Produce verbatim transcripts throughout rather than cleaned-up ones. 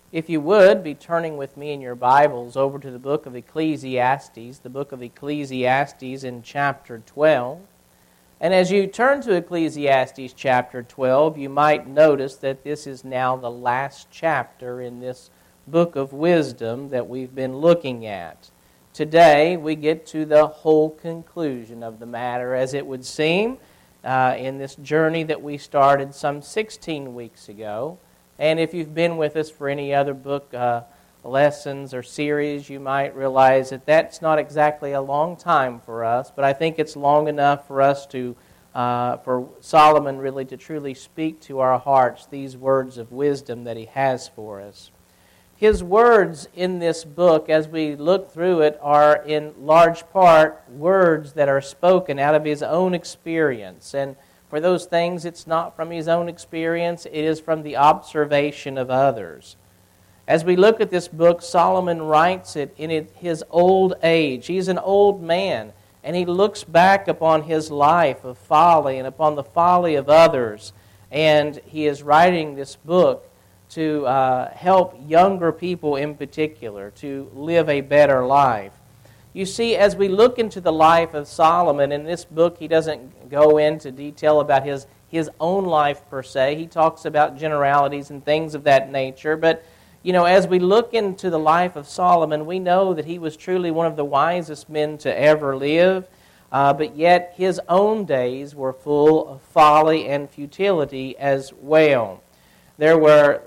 If you would, be turning with me in your Bibles over to the book of Ecclesiastes, the book of Ecclesiastes in chapter twelve. And as you turn to Ecclesiastes chapter twelve, you might notice that this is now the last chapter in this book of wisdom that we've been looking at. Today, we get to the whole conclusion of the matter, as it would seem, uh, in this journey that we started some sixteen weeks ago. And if you've been with us for any other book uh, lessons or series, you might realize that that's not exactly a long time for us, but I think it's long enough for us to, uh, for Solomon really to truly speak to our hearts these words of wisdom that he has for us. His words in this book, as we look through it, are in large part words that are spoken out of his own experience. And for those things, it's not from his own experience, it is from the observation of others. As we look at this book, Solomon writes it in his old age. He's an old man, and he looks back upon his life of folly and upon the folly of others. And he is writing this book to uh, help younger people in particular to live a better life. You see, as we look into the life of Solomon, in this book he doesn't go into detail about his, his own life per se. He talks about generalities and things of that nature. But, you know, as we look into the life of Solomon, we know that he was truly one of the wisest men to ever live. Uh, but yet his own days were full of folly and futility as well. There were,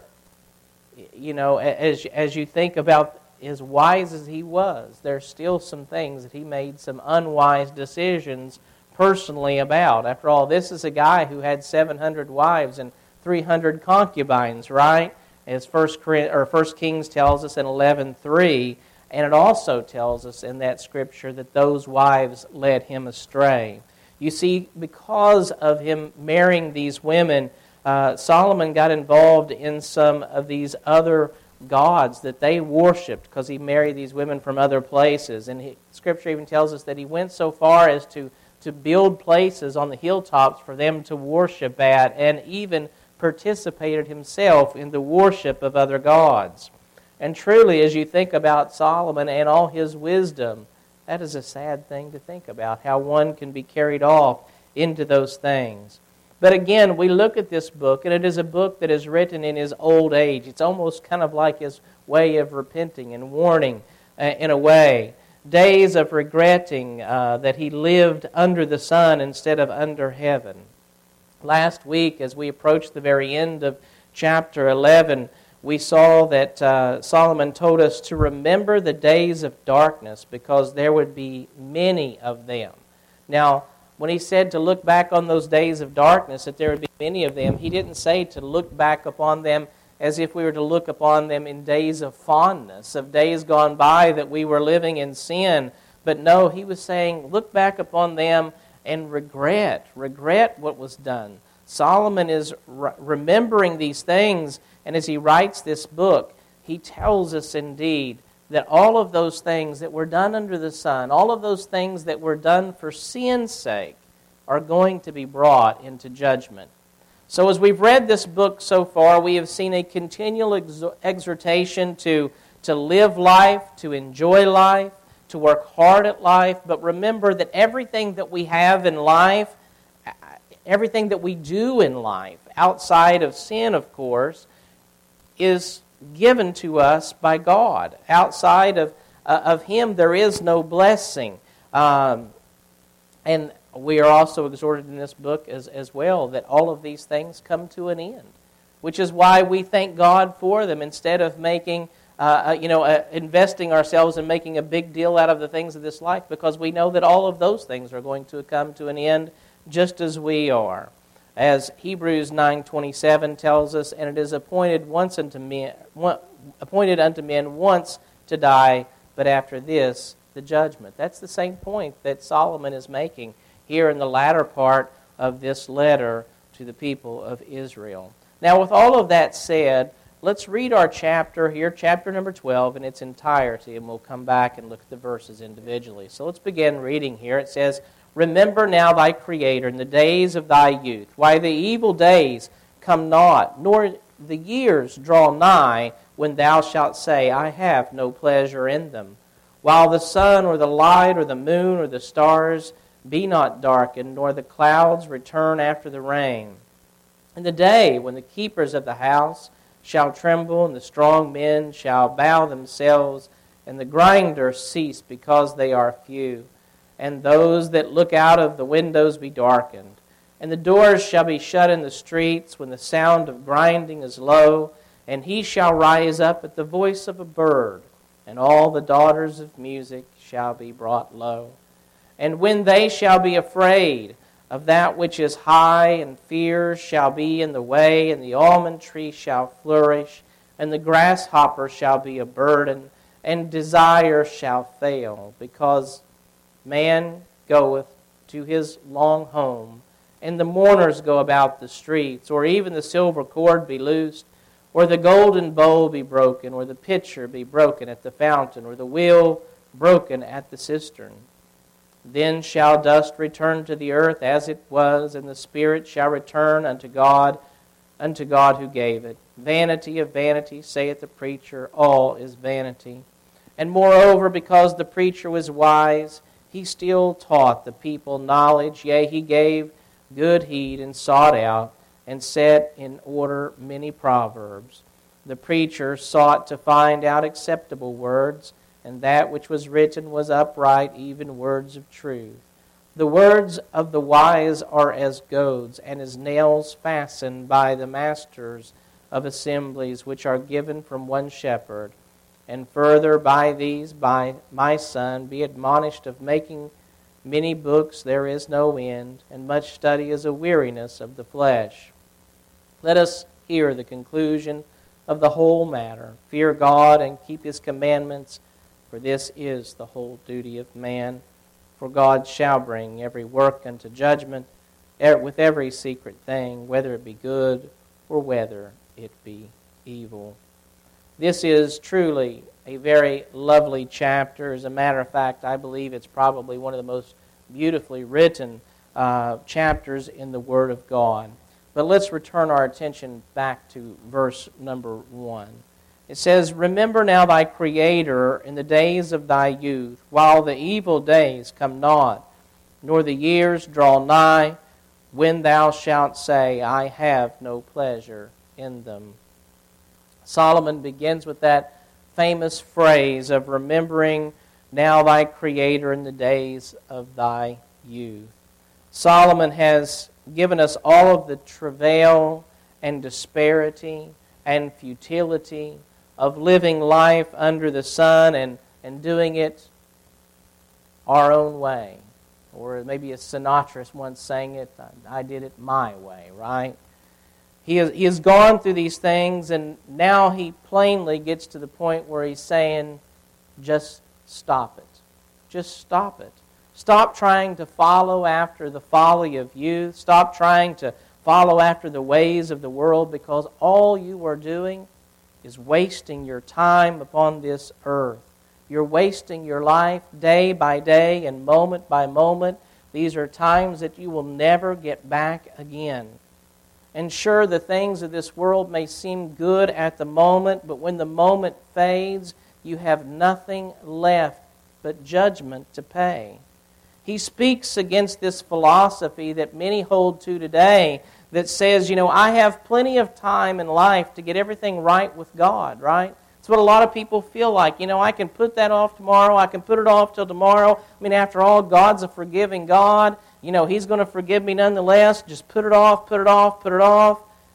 you know, as, as you think about as wise as he was, there's still some things that he made some unwise decisions personally about. After all, this is a guy who had seven hundred wives and three hundred concubines, right? As First or First Kings tells us in eleven three, and it also tells us in that scripture that those wives led him astray. You see, because of him marrying these women, uh, Solomon got involved in some of these other gods that they worshipped because he married these women from other places. And he, Scripture even tells us that he went so far as to, to build places on the hilltops for them to worship at, and even participated himself in the worship of other gods. And truly, as you think about Solomon and all his wisdom, that is a sad thing to think about, how one can be carried off into those things. But again, we look at this book, and it is a book that is written in his old age. It's almost kind of like his way of repenting and warning uh, in a way. Days of regretting uh, that he lived under the sun instead of under heaven. Last week, as we approached the very end of chapter eleven, we saw that uh, Solomon told us to remember the days of darkness because there would be many of them. Now, when he said to look back on those days of darkness, that there would be many of them, he didn't say to look back upon them as if we were to look upon them in days of fondness, of days gone by that we were living in sin. But no, he was saying, look back upon them and regret, regret what was done. Solomon is re- remembering these things, and as he writes this book, he tells us indeed that all of those things that were done under the sun, all of those things that were done for sin's sake, are going to be brought into judgment. So as we've read this book so far, we have seen a continual ex- exhortation to, to live life, to enjoy life, to work hard at life, but remember that everything that we have in life, everything that we do in life, outside of sin, of course, is given to us by God. Outside of uh, of Him, there is no blessing. Um, and we are also exhorted in this book as, as well that all of these things come to an end, which is why we thank God for them instead of making, uh, you know, uh, investing ourselves and making a big deal out of the things of this life, because we know that all of those things are going to come to an end just as we are. As Hebrews nine twenty-seven tells us, and it is appointed once unto men, one, appointed unto men once to die, but after this the judgment. That's the same point that Solomon is making here in the latter part of this letter to the people of Israel. Now, with all of that said, let's read our chapter here, chapter number twelve, in its entirety, and we'll come back and look at the verses individually. So let's begin reading here. It says, "Remember now thy Creator in the days of thy youth, why the evil days come not, nor the years draw nigh, when thou shalt say, I have no pleasure in them. While the sun or the light or the moon or the stars be not darkened, nor the clouds return after the rain. In the day when the keepers of the house shall tremble, and the strong men shall bow themselves, and the grinders cease because they are few, and those that look out of the windows be darkened. And the doors shall be shut in the streets when the sound of grinding is low, and he shall rise up at the voice of a bird, and all the daughters of music shall be brought low. And when they shall be afraid of that which is high, and fear shall be in the way, and the almond tree shall flourish, and the grasshopper shall be a burden, and desire shall fail, because man goeth to his long home, and the mourners go about the streets, or even the silver cord be loosed, or the golden bowl be broken, or the pitcher be broken at the fountain, or the wheel broken at the cistern. Then shall dust return to the earth as it was, and the spirit shall return unto God, unto God who gave it. Vanity of vanity, saith the preacher, all is vanity. And moreover, because the preacher was wise, he still taught the people knowledge, yea, he gave good heed and sought out, and set in order many proverbs. The preacher sought to find out acceptable words, and that which was written was upright, even words of truth. The words of the wise are as goads, and as nails fastened by the masters of assemblies, which are given from one shepherd. And further, by these, by my son, be admonished of making many books, there is no end, and much study is a weariness of the flesh. Let us hear the conclusion of the whole matter. Fear God and keep His commandments, for this is the whole duty of man. For God shall bring every work unto judgment with every secret thing, whether it be good or whether it be evil. This is truly a very lovely chapter. As a matter of fact, I believe it's probably one of the most beautifully written uh, chapters in the Word of God. But let's return our attention back to verse number one. It says, Remember now thy Creator in the days of thy youth, while the evil days come not, nor the years draw nigh, when thou shalt say, I have no pleasure in them. Solomon begins with that famous phrase of remembering now thy Creator in the days of thy youth. Solomon has given us all of the travail and disparity and futility of living life under the sun and, and doing it our own way. Or maybe as Sinatra once sang it, I did it my way, right? He has, he has gone through these things, and now he plainly gets to the point where he's saying, just stop it. Just stop it. Stop trying to follow after the folly of youth. Stop trying to follow after the ways of the world, because all you are doing is wasting your time upon this earth. You're wasting your life day by day and moment by moment. These are times that you will never get back again. And sure, the things of this world may seem good at the moment, but when the moment fades, you have nothing left but judgment to pay. He speaks against this philosophy that many hold to today that says, you know, I have plenty of time in life to get everything right with God, right? It's what a lot of people feel like. You know, I can put that off tomorrow. I can put it off till tomorrow. I mean, after all, God's a forgiving God. You know, He's going to forgive me nonetheless. Just put it off, put it off, put it off.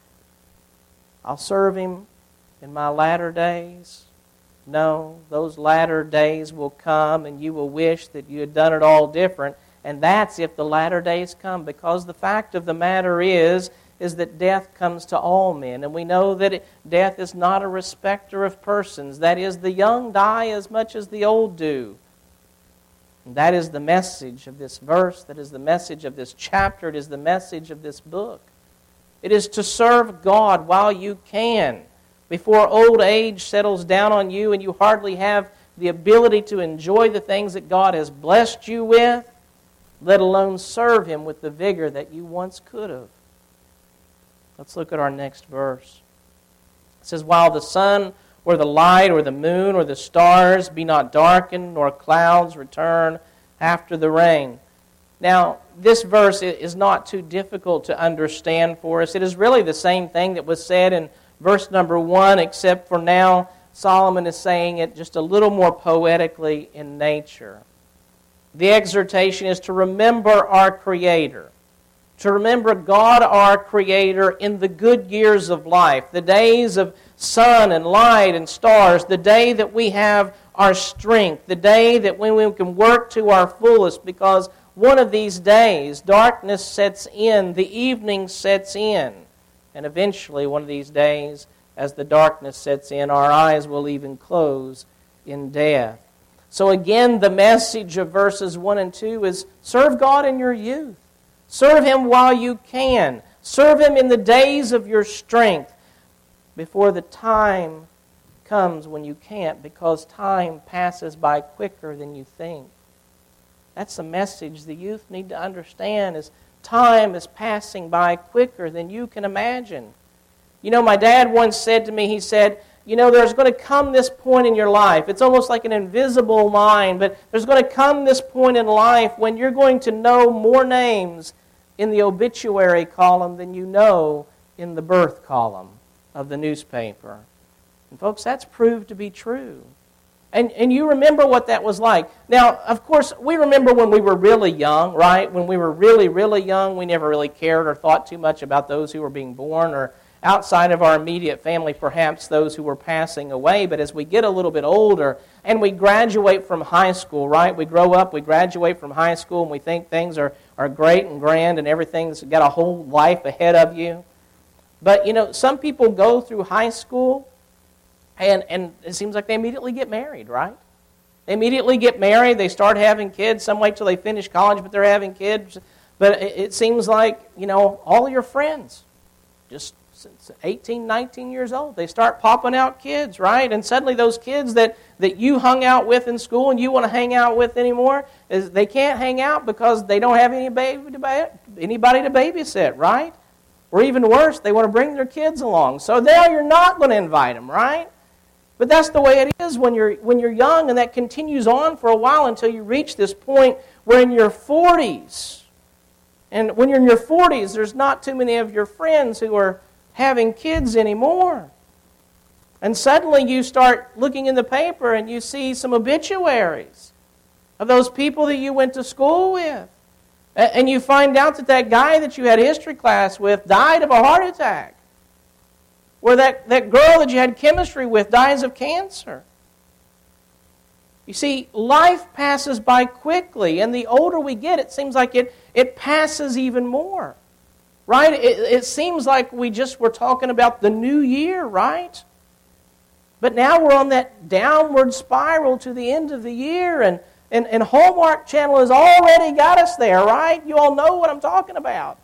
I'll serve Him in my latter days. No, those latter days will come and you will wish that you had done it all different. And that's if the latter days come. Because the fact of the matter is, is that death comes to all men. And we know that it, death is not a respecter of persons. That is, the young die as much as the old do. And that is the message of this verse. That is the message of this chapter. It is the message of this book. It is to serve God while you can, before old age settles down on you and you hardly have the ability to enjoy the things that God has blessed you with, let alone serve Him with the vigor that you once could have. Let's look at our next verse. It says, while the sun or the light or the moon or the stars be not darkened, nor clouds return after the rain. Now, this verse is not too difficult to understand for us. It is really the same thing that was said in verse number one, except for now Solomon is saying it just a little more poetically in nature. The exhortation is to remember our Creator, to remember God our Creator in the good years of life, the days of sun and light and stars, the day that we have our strength, the day that when we can work to our fullest, because one of these days darkness sets in, the evening sets in, and eventually one of these days, as the darkness sets in, our eyes will even close in death. So again, the message of verses one and two is serve God in your youth. Serve Him while you can. Serve Him in the days of your strength before the time comes when you can't, because time passes by quicker than you think. That's the message the youth need to understand, is time is passing by quicker than you can imagine. You know, my dad once said to me, he said, you know, there's going to come this point in your life. It's almost like an invisible line, but there's going to come this point in life when you're going to know more names in the obituary column than you know in the birth column of the newspaper. And folks, that's proved to be true. And, and you remember what that was like. Now, of course, we remember when we were really young, right? When we were really, really young, we never really cared or thought too much about those who were being born, or outside of our immediate family, perhaps those who were passing away. But as we get a little bit older and we graduate from high school, right? We grow up, we graduate from high school, and we think things are, are great and grand and everything's got a whole life ahead of you. But, you know, some people go through high school and, and it seems like they immediately get married, right? They immediately get married, they start having kids. Some wait till they finish college, but they're having kids. But it, it seems like, you know, all your friends, just eighteen, nineteen years old, they start popping out kids, right? And suddenly those kids that, that you hung out with in school and you want to hang out with anymore, is they can't hang out because they don't have any baby to ba- anybody to babysit, right? Or even worse, they want to bring their kids along. So now you're not going to invite them, right? But that's the way it is when you're when you're young, and that continues on for a while until you reach this point where in your forties, and when you're in your forties, there's not too many of your friends who are having kids anymore. And suddenly you start looking in the paper and you see some obituaries of those people that you went to school with. And you find out that that guy that you had history class with died of a heart attack. Or that, that girl that you had chemistry with dies of cancer. You see, life passes by quickly, and the older we get, it seems like it, it passes even more. Right? It, it seems like we just were talking about the new year, right? But now we're on that downward spiral to the end of the year, and, and, and Hallmark Channel has already got us there, right? You all know what I'm talking about.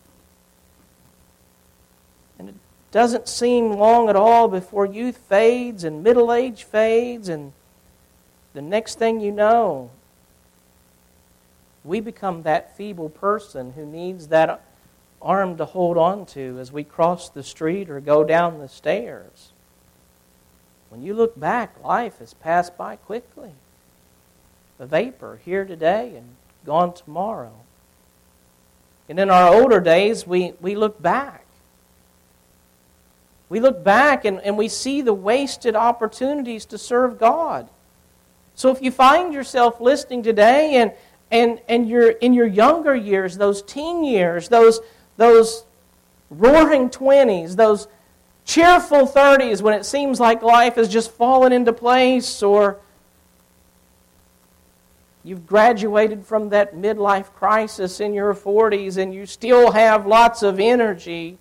And it doesn't seem long at all before youth fades and middle age fades, and the next thing you know, we become that feeble person who needs that arm to hold on to as we cross the street or go down the stairs. When you look back, life has passed by quickly. A vapor here today and gone tomorrow. And in our older days, we, we look back. We look back and, and we see the wasted opportunities to serve God. So if you find yourself listening today and, and, and you're in your younger years, those teen years, those Those roaring twenties, those cheerful thirties when it seems like life has just fallen into place, or you've graduated from that midlife crisis in your forties and you still have lots of energy.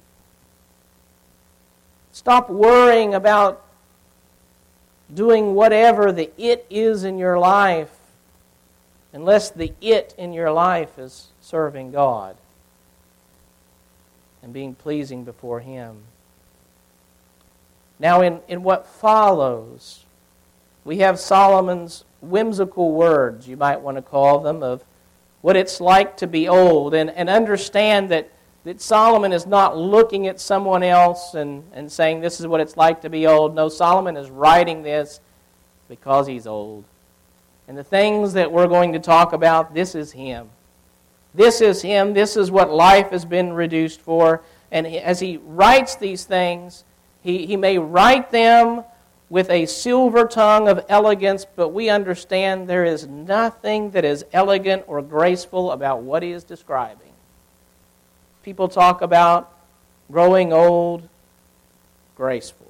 Stop worrying about doing whatever the it is in your life unless the it in your life is serving God and being pleasing before Him. Now, in, in what follows, we have Solomon's whimsical words, you might want to call them, of what it's like to be old. And, and understand that that Solomon is not looking at someone else and, and saying, this is what it's like to be old. No, Solomon is writing this because he's old. And the things that we're going to talk about, this is him. This is him. This is what life has been reduced for. And as he writes these things, he, he may write them with a silver tongue of elegance, but we understand there is nothing that is elegant or graceful about what he is describing. People talk about growing old, graceful.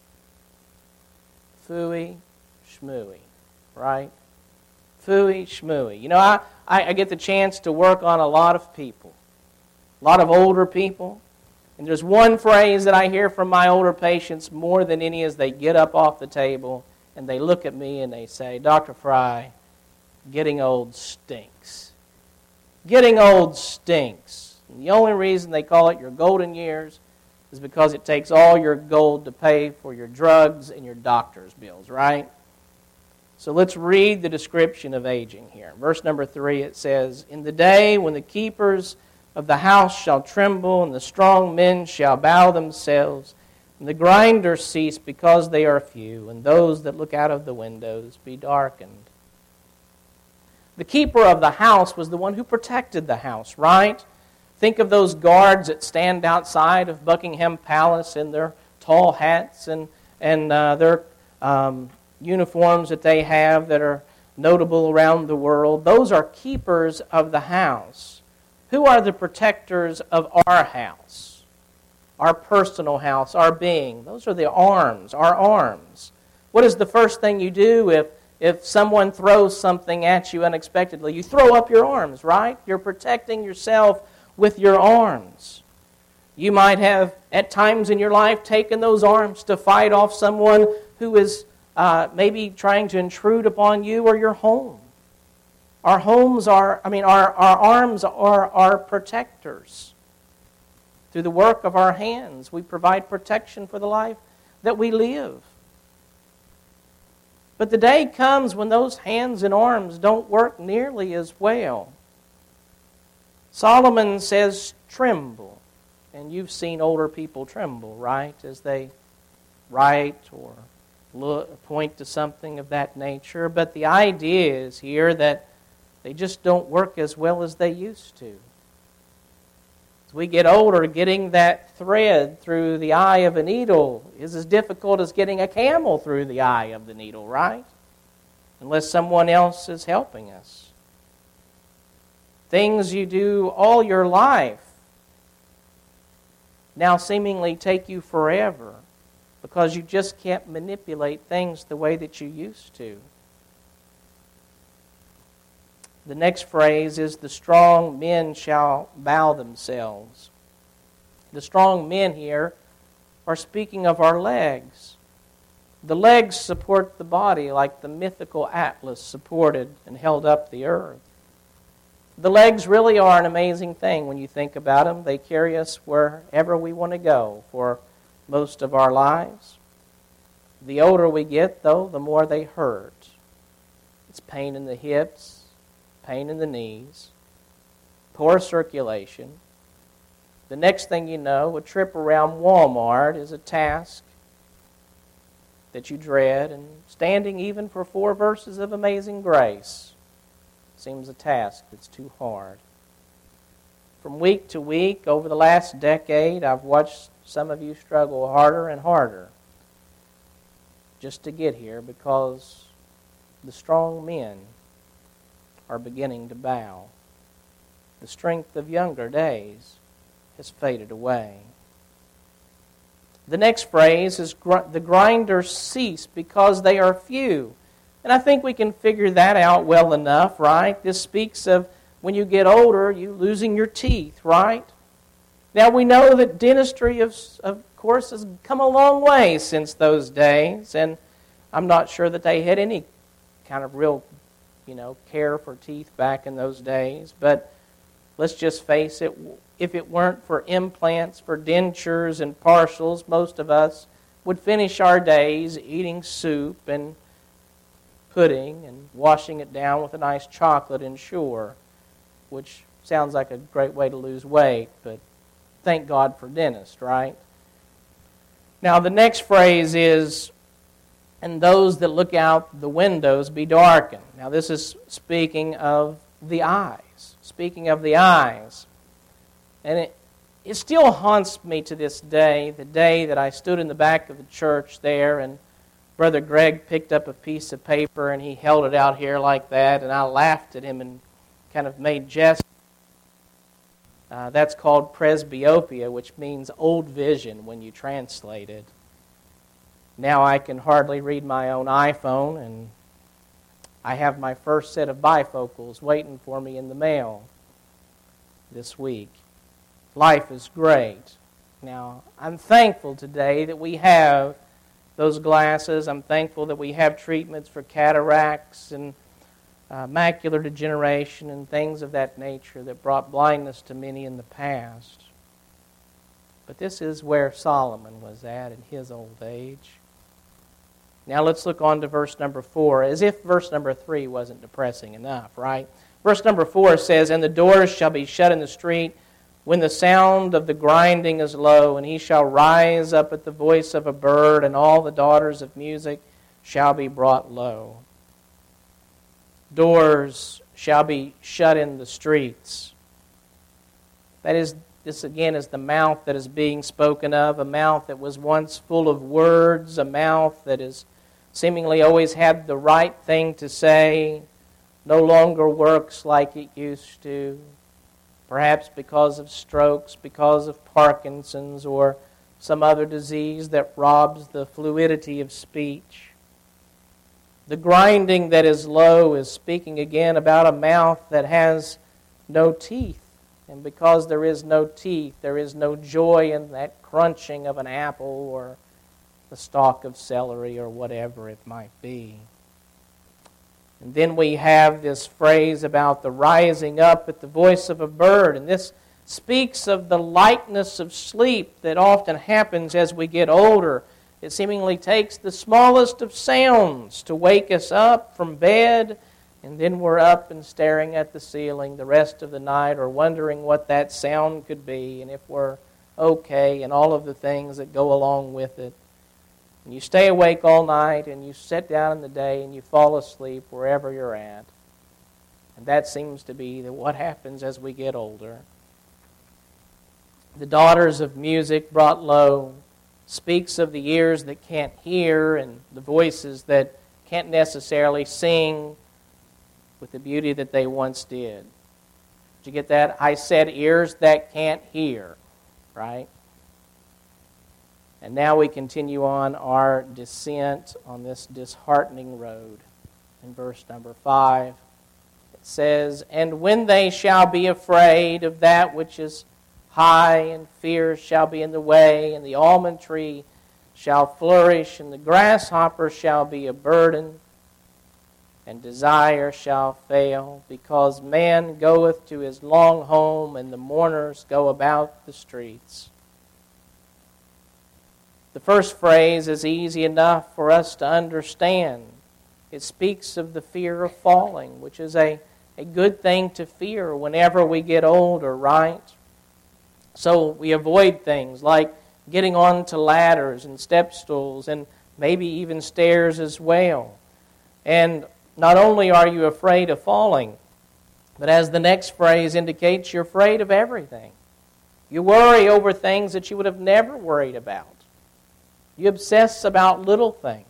Phooey, schmooey, right? Phooey, schmooey. You know, I, I, I get the chance to work on a lot of people, a lot of older people. And there's one phrase that I hear from my older patients more than any as they get up off the table and they look at me and they say, Doctor Fry, getting old stinks. Getting old stinks. And the only reason they call it your golden years is because it takes all your gold to pay for your drugs and your doctor's bills, right? So let's read the description of aging here. Verse number three, it says, In the day when the keepers of the house shall tremble, and the strong men shall bow themselves, and the grinders cease because they are few, and those that look out of the windows be darkened. The keeper of the house was the one who protected the house, right? Think of those guards that stand outside of Buckingham Palace in their tall hats and, and uh, their um, uniforms that they have that are notable around the world. Those are keepers of the house. Who are the protectors of our house? Our personal house, our being. Those are the arms, our arms. What is the first thing you do if, if someone throws something at you unexpectedly? You throw up your arms, right? You're protecting yourself with your arms. You might have, at times in your life, taken those arms to fight off someone who is uh, maybe trying to intrude upon you or your home. Our homes are, I mean, our, our arms are our protectors. Through the work of our hands, we provide protection for the life that we live. But the day comes when those hands and arms don't work nearly as well. Solomon says, tremble. And you've seen older people tremble, right? As they write or look, point to something of that nature. But the idea is here that they just don't work as well as they used to. As we get older, getting that thread through the eye of a needle is as difficult as getting a camel through the eye of the needle, right? Unless someone else is helping us. Things you do all your life now seemingly take you forever because you just can't manipulate things the way that you used to. The next phrase is, the strong men shall bow themselves. The strong men here are speaking of our legs. The legs support the body like the mythical Atlas supported and held up the earth. The legs really are an amazing thing when you think about them. They carry us wherever we want to go for most of our lives. The older we get, though, the more they hurt. It's pain in the hips, pain in the knees, poor circulation. The next thing you know, a trip around Walmart is a task that you dread, and standing even for four verses of Amazing Grace seems a task that's too hard. From week to week, over the last decade, I've watched some of you struggle harder and harder just to get here because the strong men are beginning to bow. The strength of younger days has faded away. The next phrase is, the grinders cease because they are few. And I think we can figure that out well enough, right? This speaks of when you get older, you losing your teeth, right? Now we know that dentistry, of, of course, has come a long way since those days. And I'm not sure that they had any kind of real you know, care for teeth back in those days. But let's just face it, if it weren't for implants, for dentures and partials, most of us would finish our days eating soup and pudding and washing it down with a nice chocolate Ensure, which sounds like a great way to lose weight, but thank God for dentists, right? Now the next phrase is, and those that look out the windows be darkened. Now this is speaking of the eyes. Speaking of the eyes. And it, it still haunts me to this day, the day that I stood in the back of the church there and Brother Greg picked up a piece of paper and he held it out here like that, and I laughed at him and kind of made jest. Uh, that's called presbyopia, which means old vision when you translate it. Now I can hardly read my own iPhone, and I have my first set of bifocals waiting for me in the mail this week. Life is great. Now, I'm thankful today that we have those glasses. I'm thankful that we have treatments for cataracts and uh, macular degeneration and things of that nature that brought blindness to many in the past. But this is where Solomon was at in his old age. Now let's look on to verse number four, as if verse number three wasn't depressing enough, right? Verse number four says, "And the doors shall be shut in the street when the sound of the grinding is low, and he shall rise up at the voice of a bird, and all the daughters of music shall be brought low." Doors shall be shut in the streets. That is, this again is the mouth that is being spoken of, a mouth that was once full of words, a mouth that is seemingly always had the right thing to say, no longer works like it used to. Perhaps because of strokes, because of Parkinson's, or some other disease that robs the fluidity of speech. The grinding that is low is speaking again about a mouth that has no teeth. And because there is no teeth, there is no joy in that crunching of an apple or the stalk of celery or whatever it might be. And then we have this phrase about the rising up at the voice of a bird. And this speaks of the lightness of sleep that often happens as we get older. It seemingly takes the smallest of sounds to wake us up from bed, and then we're up and staring at the ceiling the rest of the night or wondering what that sound could be and if we're okay and all of the things that go along with it. And you stay awake all night, and you sit down in the day, and you fall asleep wherever you're at. And that seems to be what happens as we get older. The daughters of music brought low speaks of the ears that can't hear and the voices that can't necessarily sing with the beauty that they once did. Did you get that? I said ears that can't hear, right? And now we continue on our descent on this disheartening road. In verse number five, it says, "And when they shall be afraid of that which is high, and fear shall be in the way, and the almond tree shall flourish, and the grasshopper shall be a burden, and desire shall fail, because man goeth to his long home, and the mourners go about the streets." The first phrase is easy enough for us to understand. It speaks of the fear of falling, which is a, a good thing to fear whenever we get older, right? So we avoid things like getting onto ladders and step stools and maybe even stairs as well. And not only are you afraid of falling, but as the next phrase indicates, you're afraid of everything. You worry over things that you would have never worried about. You obsess about little things.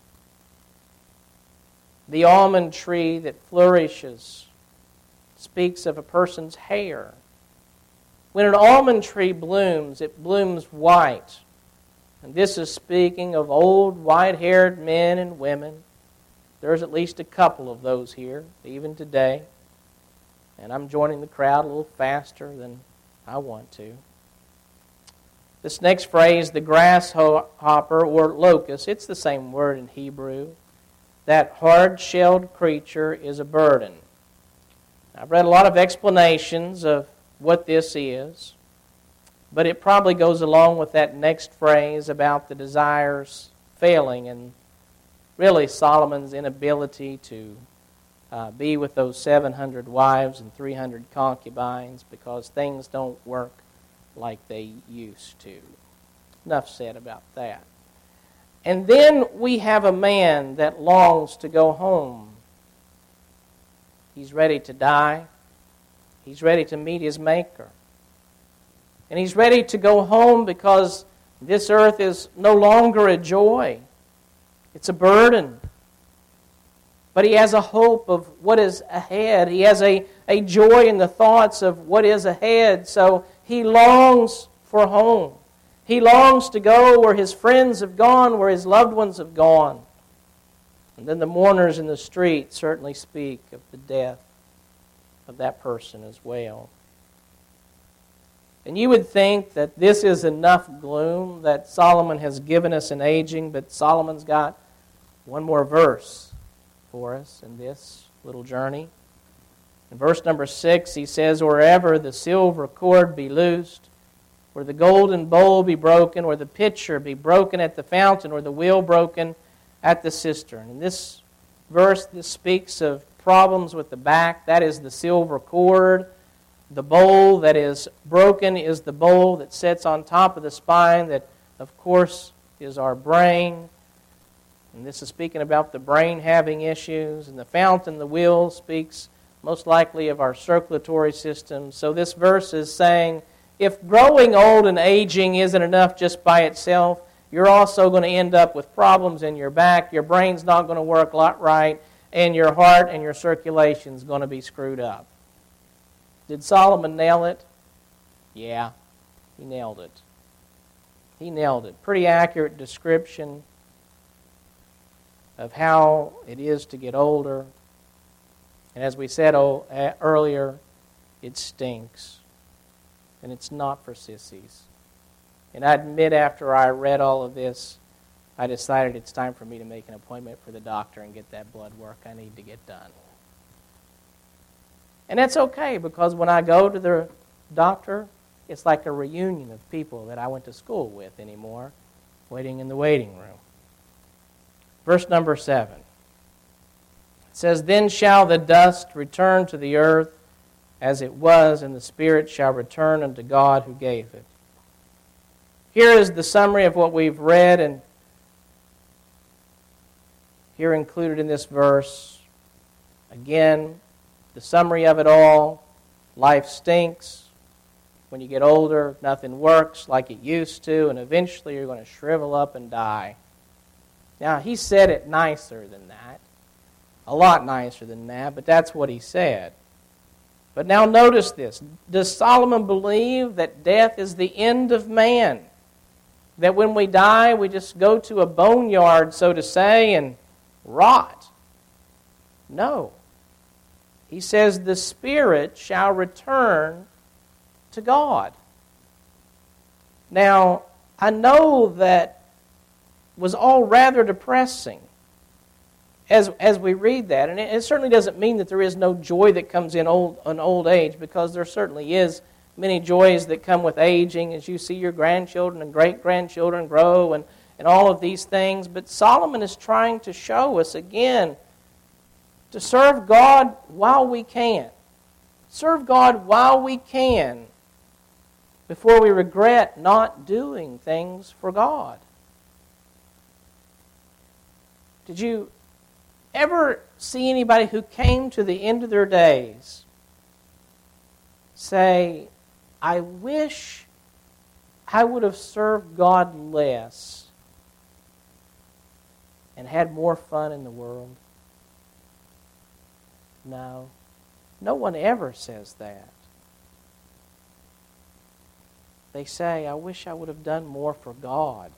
The almond tree that flourishes speaks of a person's hair. When an almond tree blooms, it blooms white. And this is speaking of old white-haired men and women. There's at least a couple of those here, even today. And I'm joining the crowd a little faster than I want to. This next phrase, the grasshopper or locust, it's the same word in Hebrew. That hard-shelled creature is a burden. I've read a lot of explanations of what this is, but it probably goes along with that next phrase about the desires failing and really Solomon's inability to uh, be with those seven hundred wives and three hundred concubines because things don't work like they used to. Enough said about that. And then we have a man that longs to go home. He's ready to die. He's ready to meet his Maker. And he's ready to go home because this earth is no longer a joy. It's a burden. But he has a hope of what is ahead. He has a, a joy in the thoughts of what is ahead. So he longs for home. He longs to go where his friends have gone, where his loved ones have gone. And then the mourners in the street certainly speak of the death of that person as well. And you would think that this is enough gloom that Solomon has given us in aging, but Solomon's got one more verse for us in this little journey. In verse number six, he says, "Wherever the silver cord be loosed, or the golden bowl be broken, or the pitcher be broken at the fountain, or the wheel broken at the cistern." In this verse, this speaks of problems with the back. That is the silver cord. The bowl that is broken is the bowl that sits on top of the spine that, of course, is our brain. And this is speaking about the brain having issues. And the fountain, the wheel, speaks most likely of our circulatory system. So this verse is saying, if growing old and aging isn't enough just by itself, you're also going to end up with problems in your back. Your brain's not going to work right, and your heart and your circulation is going to be screwed up. Did Solomon nail it? Yeah, he nailed it. He nailed it. Pretty accurate description of how it is to get older. And as we said earlier, it stinks. And it's not for sissies. And I admit after I read all of this, I decided it's time for me to make an appointment for the doctor and get that blood work I need to get done. And that's okay, because when I go to the doctor, it's like a reunion of people that I went to school with anymore, waiting in the waiting room. Verse number seven. It says, "Then shall the dust return to the earth as it was, and the spirit shall return unto God who gave it." Here is the summary of what we've read, and here included in this verse, again, the summary of it all: life stinks. When you get older, nothing works like it used to, and eventually you're going to shrivel up and die. Now, he said it nicer than that, a lot nicer than that, but that's what he said. But now notice this. Does Solomon believe that death is the end of man? That when we die, we just go to a boneyard, so to say, and rot? No. He says the spirit shall return to God. Now, I know that was all rather depressing as, as we read that. And it, it certainly doesn't mean that there is no joy that comes in old, in old age, because there certainly is many joys that come with aging as you see your grandchildren and great-grandchildren grow and, and all of these things. But Solomon is trying to show us again to serve God while we can. Serve God while we can before we regret not doing things for God. Did you ever see anybody who came to the end of their days say, "I wish I would have served God less and had more fun in the world"? No. No one ever says that. They say, "I wish I would have done more for God."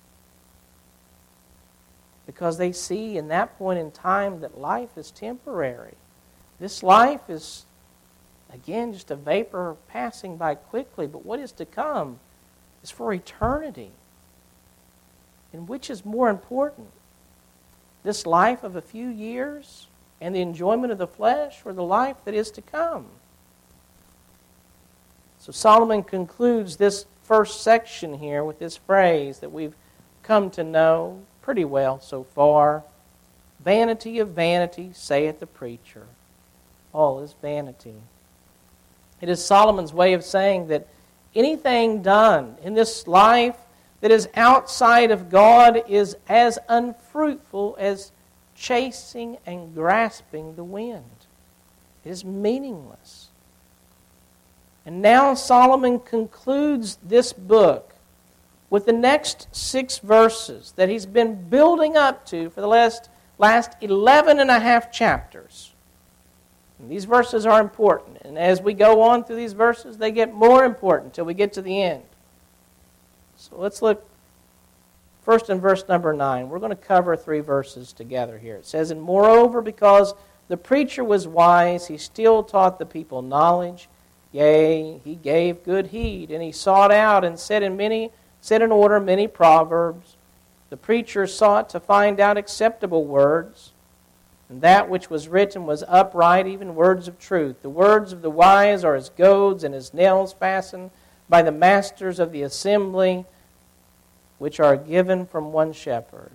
Because they see in that point in time that life is temporary. This life is, again, just a vapor passing by quickly. But what is to come is for eternity. And which is more important? This life of a few years and the enjoyment of the flesh, or the life that is to come? So Solomon concludes this first section here with this phrase that we've come to know pretty well so far. "Vanity of vanity, saith the preacher. All is vanity." It is Solomon's way of saying that anything done in this life that is outside of God is as unfruitful as chasing and grasping the wind. It is meaningless. And now Solomon concludes this book with the next six verses that he's been building up to for the last, last eleven and a half chapters. And these verses are important. And as we go on through these verses, they get more important until we get to the end. So let's look first in verse number nine. We're going to cover three verses together here. It says, "And moreover, because the preacher was wise, he still taught the people knowledge. Yea, he gave good heed, and he sought out and set in many set in order many proverbs. The preacher sought to find out acceptable words, and that which was written was upright, even words of truth. The words of the wise are as goads, and as nails fastened by the masters of the assembly, which are given from one shepherd."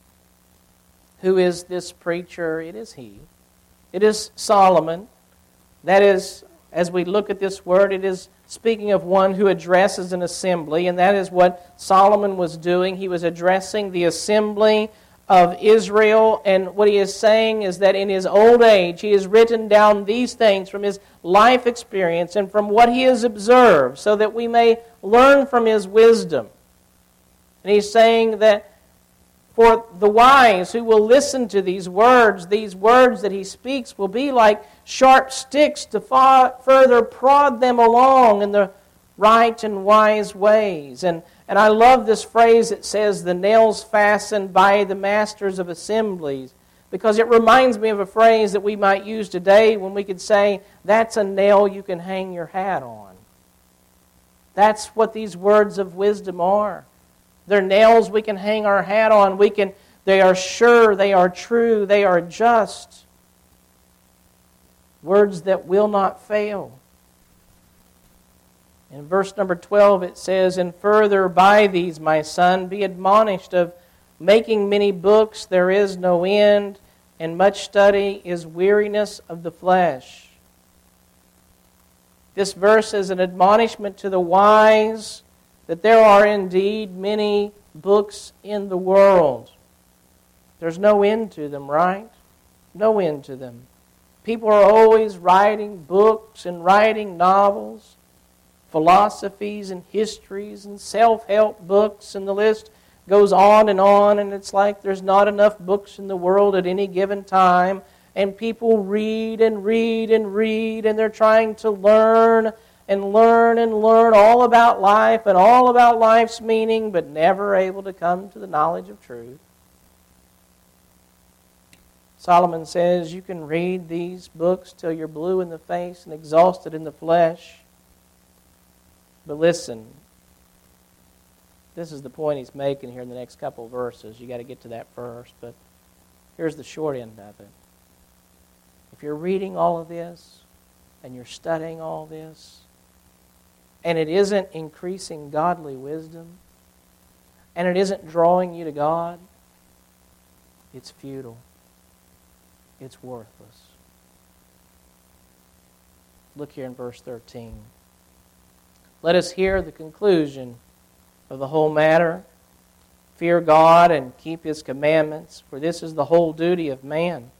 Who is this preacher? It is he. It is Solomon. That is, as we look at this word, it is speaking of one who addresses an assembly, and that is what Solomon was doing. He was addressing the assembly of Israel, and what he is saying is that in his old age, he has written down these things from his life experience and from what he has observed, so that we may learn from his wisdom. And he's saying that for the wise who will listen to these words, these words that he speaks will be like sharp sticks to far further prod them along in the right and wise ways. And, and I love this phrase that says, "the nails fastened by the masters of assemblies," because it reminds me of a phrase that we might use today when we could say, "That's a nail you can hang your hat on." That's what these words of wisdom are. They're nails we can hang our hat on. We can. They are sure, they are true, they are just. Words that will not fail. In verse number twelve it says, "And further by these, my son, be admonished of making many books, there is no end, and much study is weariness of the flesh." This verse is an admonishment to the wise that there are indeed many books in the world. There's no end to them, right? No end to them. People are always writing books and writing novels, philosophies and histories and self-help books, and the list goes on and on, and it's like there's not enough books in the world at any given time, and people read and read and read, and they're trying to learn and learn and learn all about life and all about life's meaning, but never able to come to the knowledge of truth. Solomon says you can read these books till you're blue in the face and exhausted in the flesh. But listen, this is the point he's making here in the next couple of verses. You've got to get to that first, but here's the short end of it. If you're reading all of this and you're studying all this, and it isn't increasing godly wisdom, and it isn't drawing you to God, it's futile. It's worthless. Look here in verse thirteen. "Let us hear the conclusion of the whole matter. Fear God and keep His commandments, for this is the whole duty of man."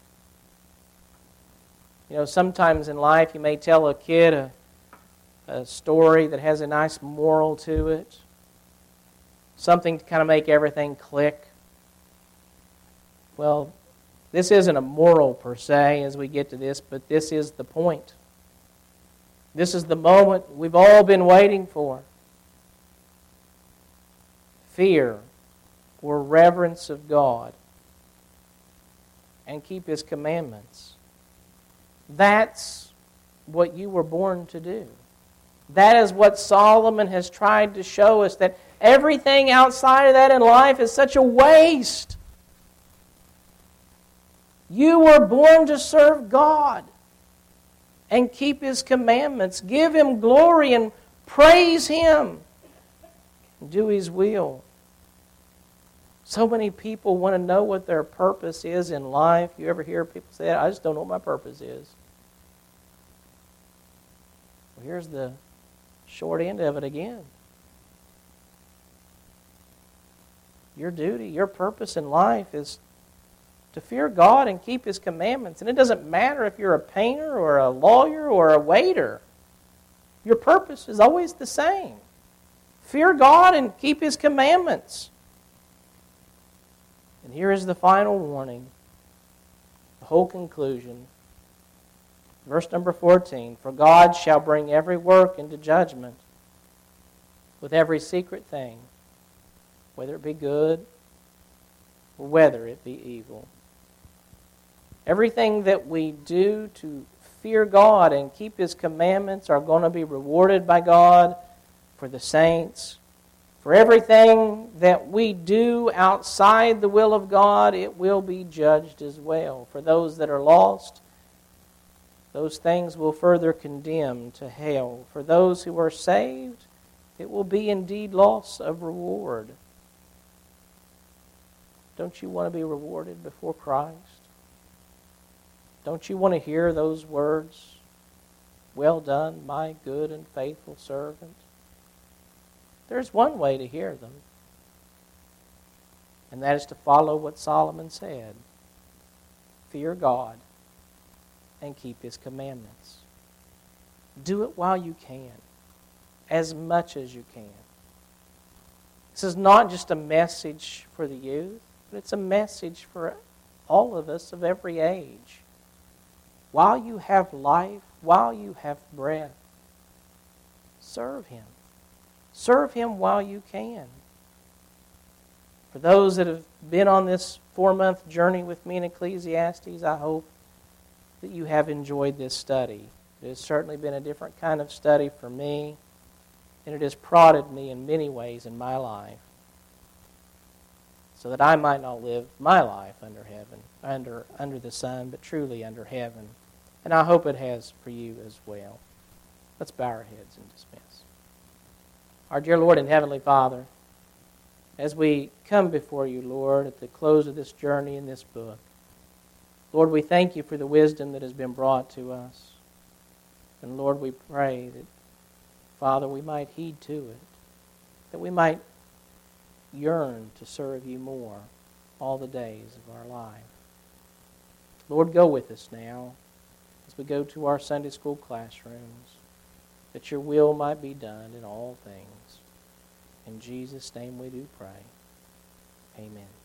You know, sometimes in life you may tell a kid a a story that has a nice moral to it, something to kind of make everything click. Well, this isn't a moral per se as we get to this, but this is the point. This is the moment we've all been waiting for. Fear or reverence of God and keep His commandments. That's what you were born to do. That is what Solomon has tried to show us, that everything outside of that in life is such a waste. You were born to serve God and keep His commandments. Give Him glory and praise Him. Do His will. So many people want to know what their purpose is in life. You ever hear people say that? I just don't know what my purpose is. Well, here's the short end of it again. Your duty, your purpose in life is to fear God and keep His commandments. And it doesn't matter if you're a painter or a lawyer or a waiter. Your purpose is always the same. Fear God and keep His commandments. And here is the final warning, the whole conclusion. Verse number fourteen, for God shall bring every work into judgment with every secret thing, whether it be good or whether it be evil. Everything that we do to fear God and keep His commandments are going to be rewarded by God for the saints. For everything that we do outside the will of God, it will be judged as well. For those that are lost, those things will further condemn to hell. For those who are saved, it will be indeed loss of reward. Don't you want to be rewarded before Christ? Don't you want to hear those words, well done, my good and faithful servant? There's one way to hear them, and that is to follow what Solomon said. Fear God and keep His commandments. Do it while you can, as much as you can. This is not just a message for the youth, but it's a message for all of us of every age. While you have life, while you have breath, serve Him. Serve Him while you can. For those that have been on this four-month journey with me in Ecclesiastes, I hope that you have enjoyed this study. It has certainly been a different kind of study for me, and it has prodded me in many ways in my life, so that I might not live my life under heaven, under under the sun, but truly under heaven. And I hope it has for you as well. Let's bow our heads and dismiss. Our dear Lord and Heavenly Father, as we come before you, Lord, at the close of this journey in this book, Lord, we thank you for the wisdom that has been brought to us. And Lord, we pray that, Father, we might heed to it, that we might yearn to serve you more all the days of our life. Lord, go with us now as we go to our Sunday school classrooms, that your will might be done in all things. In Jesus' name we do pray. Amen.